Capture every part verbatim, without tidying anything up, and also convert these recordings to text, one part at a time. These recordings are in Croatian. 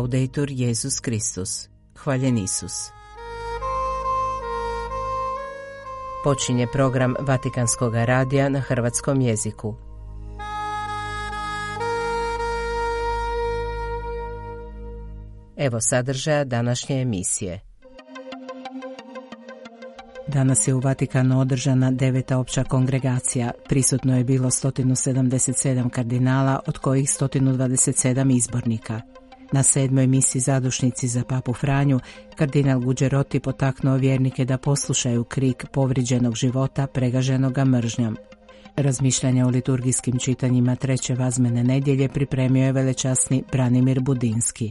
Laudetur Jesus Kristus. Hvaljen Isus. Počinje program Vatikanskog radija na hrvatskom jeziku. Evo sadržaja današnje emisije. Danas je u Vatikanu održana deveta opća kongregacija. Prisutno je bilo sto sedamdeset sedam kardinala, od kojih sto dvadeset sedam izbornika. Na sedmoj misi zadušnici za papu Franju, kardinal Gugeroti potaknuo vjernike da poslušaju krik povrijeđenog života pregaženoga mržnjom. Razmišljanja o liturgijskim čitanjima treće vazmene nedjelje pripremio je velečasni Branimir Budinski.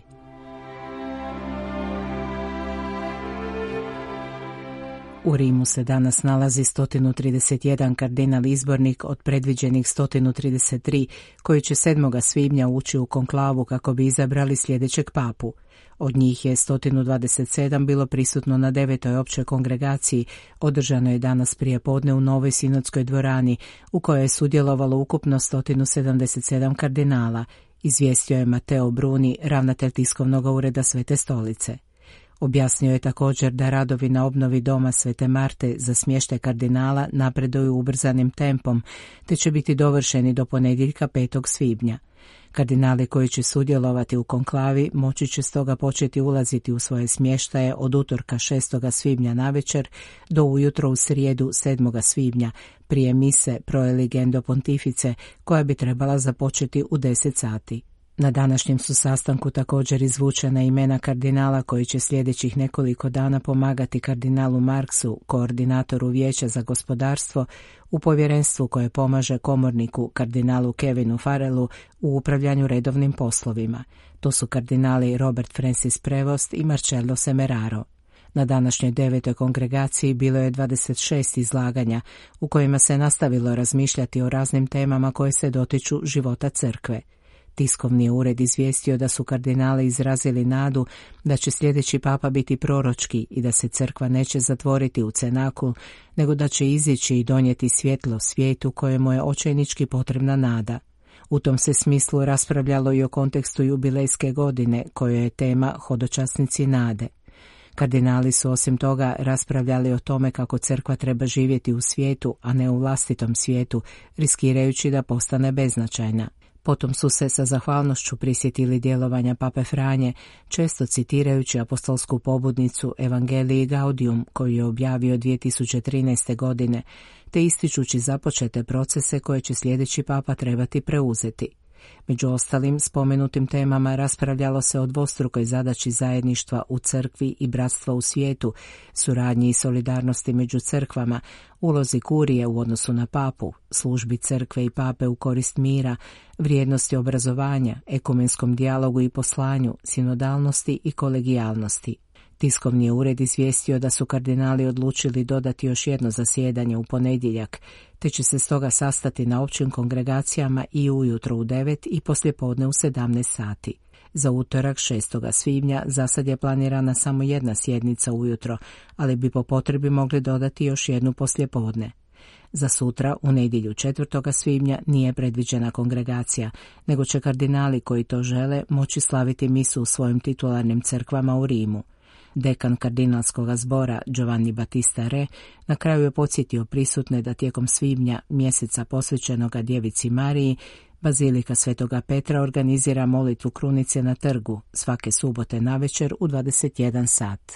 U Rimu se danas nalazi sto trideset jedan kardinal izbornik od predviđenih sto trideset tri koji će sedmog svibnja ući u konklavu kako bi izabrali sljedećeg papu. Od njih je sto dvadeset sedam bilo prisutno na devetoj općoj kongregaciji, održano je danas prijepodne u Novoj sinodskoj dvorani, u kojoj je sudjelovalo ukupno sto sedamdeset sedam kardinala, izvijestio je Mateo Bruni, ravnatelj tiskovnog ureda Svete stolice. Objasnio je također da radovi na obnovi doma Svete Marte za smještaj kardinala napreduju ubrzanim tempom, te će biti dovršeni do ponedjeljka petog svibnja. Kardinali koji će sudjelovati u konklavi moći će stoga početi ulaziti u svoje smještaje od utorka šestog svibnja navečer do ujutro u srijedu sedmog svibnja, prije mise Pro Eligendo Pontifice, koja bi trebala započeti u deset sati. Na današnjem su sastanku također izvučena imena kardinala koji će sljedećih nekoliko dana pomagati kardinalu Marksu, koordinatoru Vijeća za gospodarstvo, u povjerenstvu koje pomaže komorniku kardinalu Kevinu Farrellu u upravljanju redovnim poslovima. To su kardinali Robert Francis Prevost i Marcello Semeraro. Na današnjoj devetoj kongregaciji bilo je dvadeset šest izlaganja u kojima se nastavilo razmišljati o raznim temama koje se dotiču života crkve. Tiskovni ured izvijestio da su kardinali izrazili nadu da će sljedeći papa biti proročki i da se crkva neće zatvoriti u cenakul, nego da će izići i donijeti svjetlo svijetu kojemu je očajnički potrebna nada. U tom se smislu raspravljalo i o kontekstu jubilejske godine, kojoj je tema hodočasnici nade. Kardinali su osim toga raspravljali o tome kako crkva treba živjeti u svijetu, a ne u vlastitom svijetu, riskirajući da postane beznačajna. Potom su se sa zahvalnošću prisjetili djelovanja pape Franje, često citirajući apostolsku pobudnicu Evangelii Gaudium koju je objavio dvije tisuće trinaeste. godine, te ističući započete procese koje će sljedeći papa trebati preuzeti. Među ostalim spomenutim temama raspravljalo se o dvostrukoj zadaći zajedništva u crkvi i bratstva u svijetu, suradnji i solidarnosti među crkvama, ulozi kurije u odnosu na papu, službi crkve i pape u korist mira, vrijednosti obrazovanja, ekumenskom dijalogu i poslanju, sinodalnosti i kolegijalnosti. Tiskovni je ured izvijestio da su kardinali odlučili dodati još jedno zasjedanje u ponedjeljak, te će se stoga sastati na općim kongregacijama i ujutro u devet i poslijepodne u sedamnaest sati. Za utorak šestog svibnja zasad je planirana samo jedna sjednica ujutro, ali bi po potrebi mogli dodati još jednu poslijepodne. Za sutra, u nedjelju četvrtog svibnja, nije predviđena kongregacija, nego će kardinali koji to žele moći slaviti misu u svojim titularnim crkvama u Rimu. Dekan kardinalskog zbora Giovanni Battista Re na kraju je podsjetio prisutne da tijekom svibnja, mjeseca posvećenoga Djevici Mariji, Bazilika Svetoga Petra organizira molitvu krunice na trgu svake subote navečer u dvadeset jedan sat.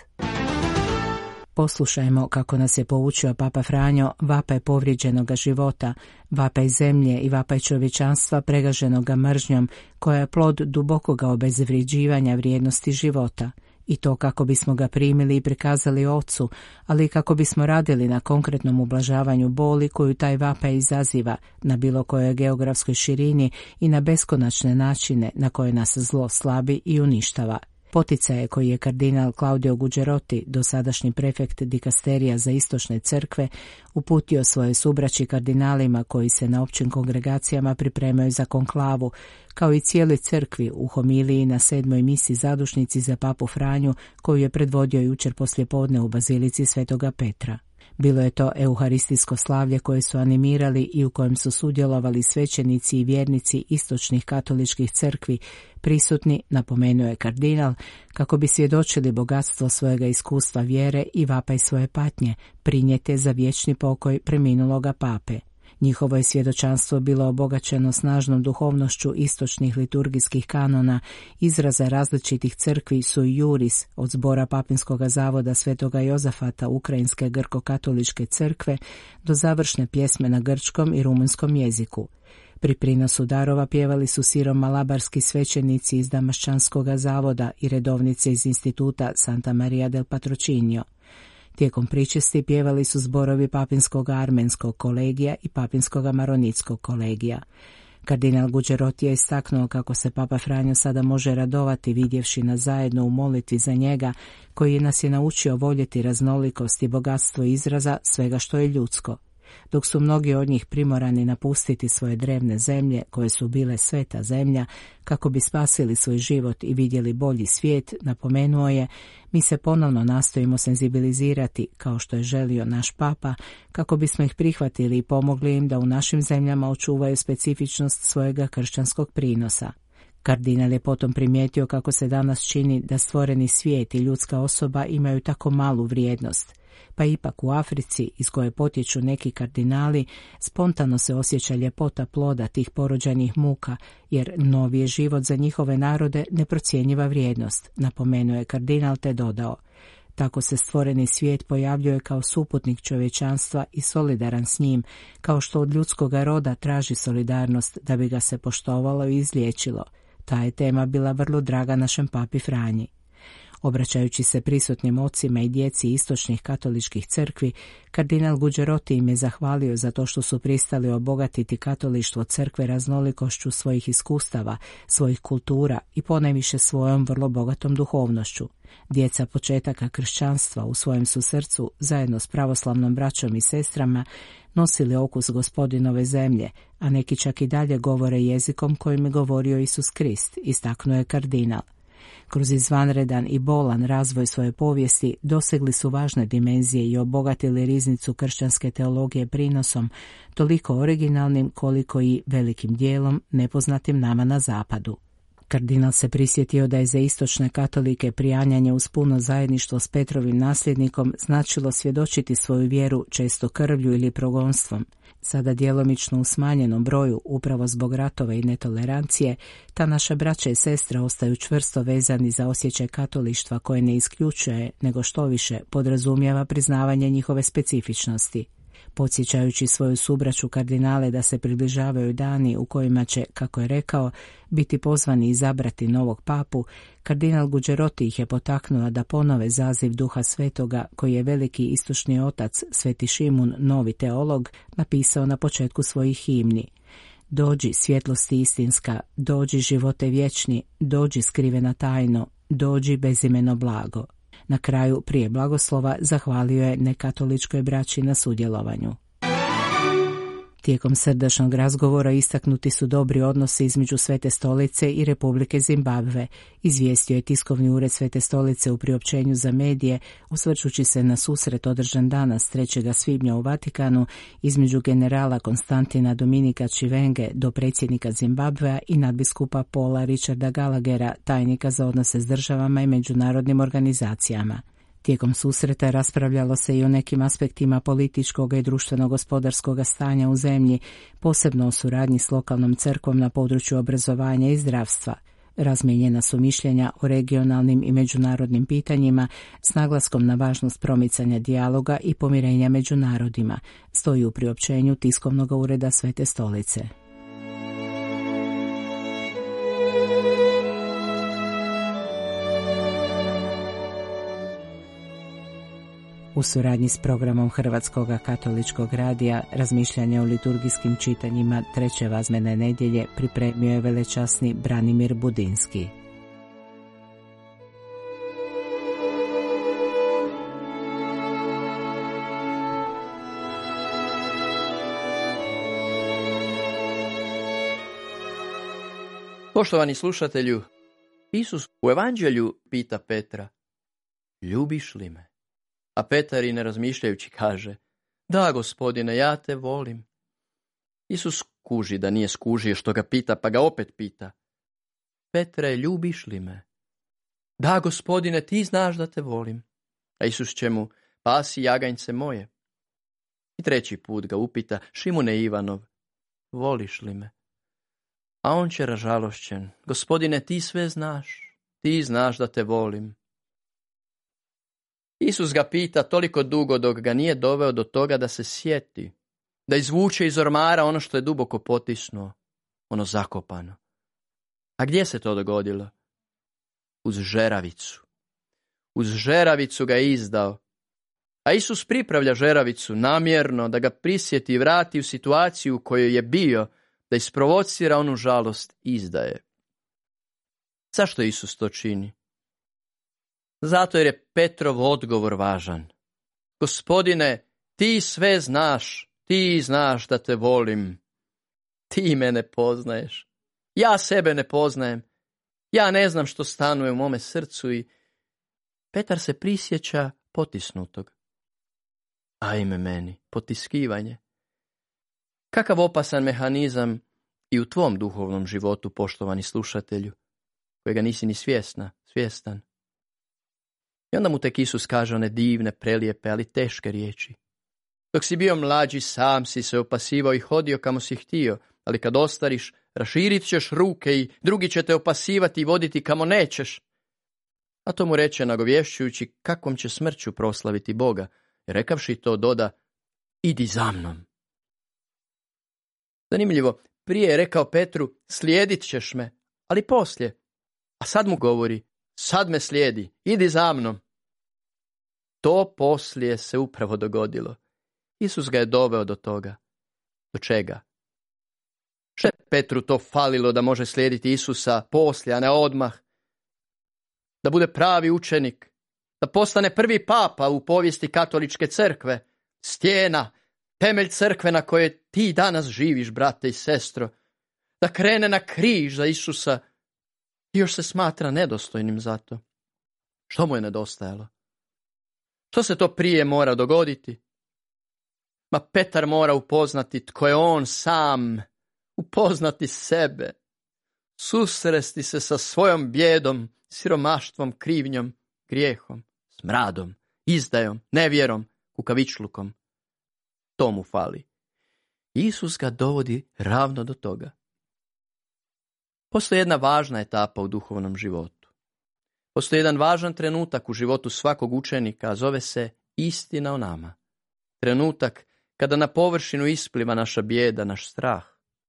Poslušajmo kako nas je poučio papa Franjo, vapaj povrijeđenoga života, vapaj zemlje i vapaj čovječanstva pregaženoga mržnjom, koja je plod dubokoga obezvrijeđivanja vrijednosti života. I to kako bismo ga primili i prikazali Ocu, ali i kako bismo radili na konkretnom ublažavanju boli koju taj vapaj izaziva na bilo kojoj geografskoj širini i na beskonačne načine na koje nas zlo slabi i uništava. Poticaje koji je kardinal Claudio Gugeroti, dosadašnji prefekt dikasterija za istočne crkve, uputio svoje subraći kardinalima koji se na općim kongregacijama pripremaju za konklavu, kao i cijeloj crkvi u homiliji na sedmoj misi zadušnici za papu Franju koju je predvodio jučer poslijepodne u Bazilici Svetoga Petra. Bilo je to euharistijsko slavlje koje su animirali i u kojem su sudjelovali svećenici i vjernici istočnih katoličkih crkvi, prisutni, napomenuo je kardinal, kako bi svjedočili bogatstvo svojega iskustva vjere i vapaj svoje patnje, prinijete za vječni pokoj preminuloga pape. Njihovo je svjedočanstvo bilo obogaćeno snažnom duhovnošću istočnih liturgijskih kanona, izraza različitih crkvi sui juris, od zbora Papinskog zavoda Svetoga Jozafata Ukrajinske grko-katoličke crkve do završne pjesme na grčkom i rumunjskom jeziku. Pri prinosu darova pjevali su siro-malabarski svećenici iz Damaščanskog zavoda i redovnice iz instituta Santa Maria del Patrocinio. Tijekom pričesti pjevali su zborovi Papinskog armenskog kolegija i Papinskog maronitskog kolegija. Kardinal Guđeroti je istaknuo kako se Papa Franjo sada može radovati vidjevši nas zajedno u molitvi za njega, koji nas je naučio voljeti raznolikost i bogatstvo izraza svega što je ljudsko. Dok su mnogi od njih primorani napustiti svoje drevne zemlje, koje su bile sveta zemlja, kako bi spasili svoj život i vidjeli bolji svijet, napomenuo je, mi se ponovno nastojimo senzibilizirati, kao što je želio naš papa, kako bismo ih prihvatili i pomogli im da u našim zemljama očuvaju specifičnost svojega kršćanskog prinosa. Kardinal je potom primijetio kako se danas čini da stvoreni svijet i ljudska osoba imaju tako malu vrijednost, pa ipak u Africi, iz koje potječu neki kardinali, spontano se osjeća ljepota ploda tih porođajnih muka, jer novi je život za njihove narode neprocjenjiva vrijednost, napomenuo je kardinal te dodao. Tako se stvoreni svijet pojavljuje kao suputnik čovječanstva i solidaran s njim, kao što od ljudskoga roda traži solidarnost da bi ga se poštovalo i izliječilo. Ta je tema bila vrlo draga našem papi Franji. Obraćajući se prisutnim ocima i djeci istočnih katoličkih crkvi, kardinal Guđeroti im je zahvalio za to što su pristali obogatiti katolištvo crkve raznolikošću svojih iskustava, svojih kultura i ponajviše svojom vrlo bogatom duhovnošću. Djeca početaka kršćanstva u svojem su srcu, zajedno s pravoslavnom braćom i sestrama, nosili okus Gospodinove zemlje, a neki čak i dalje govore jezikom kojim je govorio Isus Krist, istaknuo je kardinal. Kroz izvanredan i bolan razvoj svoje povijesti dosegli su važne dimenzije i obogatili riznicu kršćanske teologije prinosom, toliko originalnim koliko i velikim dijelom nepoznatim nama na zapadu. Kardinal se prisjetio da je za istočne katolike prijanjanje uz puno zajedništvo s Petrovim nasljednikom značilo svjedočiti svoju vjeru često krvlju ili progonstvom. Sada djelomično u smanjenom broju, upravo zbog ratova i netolerancije, ta naša braća i sestra ostaju čvrsto vezani za osjećaj katolištva koje ne isključuje, nego što više podrazumijeva priznavanje njihove specifičnosti. Podsjećajući svoju subraću kardinale da se približavaju dani u kojima će, kako je rekao, biti pozvani izabrati novog papu, kardinal Guđeroti ih je potaknuo da ponove zaziv Duha Svetoga koji je veliki istočni otac Sveti Šimun, novi teolog, napisao na početku svojih himni. Dođi svjetlosti istinska, dođi živote vječni, dođi skrivena tajno, dođi bezimeno blago. Na kraju, prije blagoslova, zahvalio je nekatoličkoj braći na sudjelovanju. Tijekom srdačnog razgovora istaknuti su dobri odnosi između Svete stolice i Republike Zimbabve, izvijestio je tiskovni ured Svete stolice u priopćenju za medije, osvrćući se na susret održan danas trećeg svibnja u Vatikanu između generala Konstantina Dominika Čivenge do predsjednika Zimbabvea i nadbiskupa Paula Richarda Gallaghera, tajnika za odnose s državama i međunarodnim organizacijama. Tijekom susreta raspravljalo se i o nekim aspektima političkog i društveno-gospodarskog stanja u zemlji, posebno o suradnji s lokalnom crkvom na području obrazovanja i zdravstva. Razmijenjena su mišljenja o regionalnim i međunarodnim pitanjima s naglaskom na važnost promicanja dijaloga i pomirenja među narodima, stoji u priopćenju tiskovnog ureda Svete stolice. U suradnji s programom Hrvatskog katoličkog radija razmišljanje o liturgijskim čitanjima treće vazmene nedjelje pripremio je velečasni Branimir Budinski. Poštovani slušatelju, Isus u evanđelju pita Petra, ljubiš li me? A Petar i ne razmišljajući kaže, Da, Gospodine, ja te volim. Isus kuži da nije skužio što ga pita, pa ga opet pita. Petre, ljubiš li me? Da, Gospodine, ti znaš da te volim. A Isus će mu, pasi jaganjce moje. I treći put ga upita, Šimune Ivanov, voliš li me? A on će ražalošćen, Gospodine, ti sve znaš, ti znaš da te volim. Isus ga pita toliko dugo dok ga nije doveo do toga da se sjeti, da izvuče iz ormara ono što je duboko potisnuo, ono zakopano. A gdje se to dogodilo? Uz žeravicu. Uz žeravicu ga je izdao. A Isus pripravlja žeravicu namjerno da ga prisjeti i vrati u situaciju u kojoj je bio, da isprovocira onu žalost izdaje. Zašto Isus to čini? Zato jer je Petrov odgovor važan. Gospodine, ti sve znaš, ti znaš da te volim. Ti me ne poznaješ. Ja sebe ne poznajem. Ja ne znam što stanuje u mome srcu i Petar se prisjeća potisnutog. Ajme meni, potiskivanje. Kakav opasan mehanizam i u tvom duhovnom životu, poštovani slušatelju, kojega nisi ni svjesna, svjestan. I onda mu tek Isus kaže one divne, prelijepe, ali teške riječi. Dok si bio mlađi, sam si se opasivao i hodio kamo si htio, ali kad ostariš, raširit ćeš ruke i drugi će te opasivati i voditi kamo nećeš. A to mu reče nagovješćujući kakvom će smrću proslaviti Boga, i rekavši to doda, idi za mnom. Zanimljivo, prije je rekao Petru, slijedit ćeš me, ali poslije. A sad mu govori, sad me slijedi, idi za mnom. To poslije se upravo dogodilo. Isus ga je doveo do toga. Do čega? Što je Petru to falilo da može slijediti Isusa poslije, a ne odmah? Da bude pravi učenik, da postane prvi papa u povijesti katoličke crkve, stijena, temelj crkve na kojoj ti danas živiš, brate i sestro, da krene na križ za Isusa i još se smatra nedostojnim za to. Što mu je nedostajalo? Što se to prije mora dogoditi? Ma Petar mora upoznati tko je on sam, upoznati sebe, susresti se sa svojom bijedom, siromaštvom, krivnjom, grijehom, smradom, izdajom, nevjerom, kukavičlukom. To mu fali. Isus ga dovodi ravno do toga. Postoji jedna važna etapa u duhovnom životu. Postoji jedan važan trenutak u životu svakog učenika, a zove se istina o nama. Trenutak kada na površinu ispliva naša bijeda, naš strah.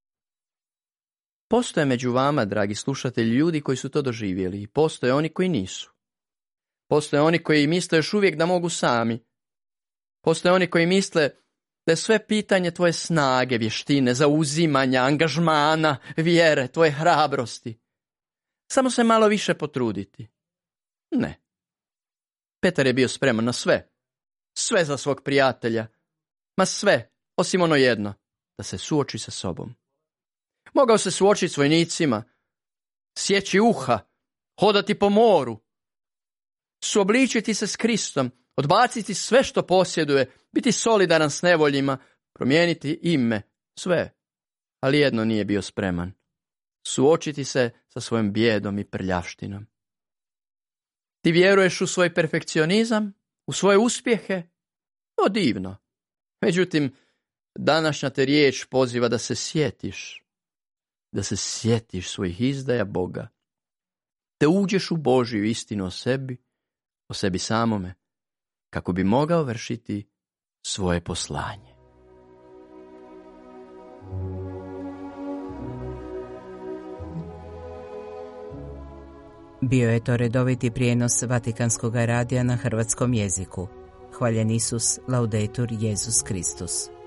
Postoje među vama, dragi slušatelji, ljudi koji su to doživjeli i postoje oni koji nisu. Postoje oni koji misle još uvijek da mogu sami. Postoje oni koji misle da je sve pitanje tvoje snage, vještine, zauzimanja, angažmana, vjere, tvoje hrabrosti. Samo se malo više potruditi. Ne. Petar je bio spreman na sve. Sve za svog prijatelja. Ma sve, osim ono jedno, da se suoči sa sobom. Mogao se suočiti s vojnicima, sjeći uha, hodati po moru, suobličiti se s Kristom, odbaciti sve što posjeduje, biti solidaran s nevoljima, promijeniti ime, sve. Ali jedno nije bio spreman. Suočiti se sa svojom bijedom i prljavštinom. Ti vjeruješ u svoj perfekcionizam, u svoje uspjehe? O, divno. Međutim, današnja te riječ poziva da se sjetiš, da se sjetiš svojih izdaja Boga, te uđeš u Božju istinu o sebi, o sebi samome, kako bi mogao vršiti svoje poslanje. Bio je to redoviti prijenos Vatikanskog radija na hrvatskom jeziku. Hvaljen Isus, laudetur Jesus Kristus.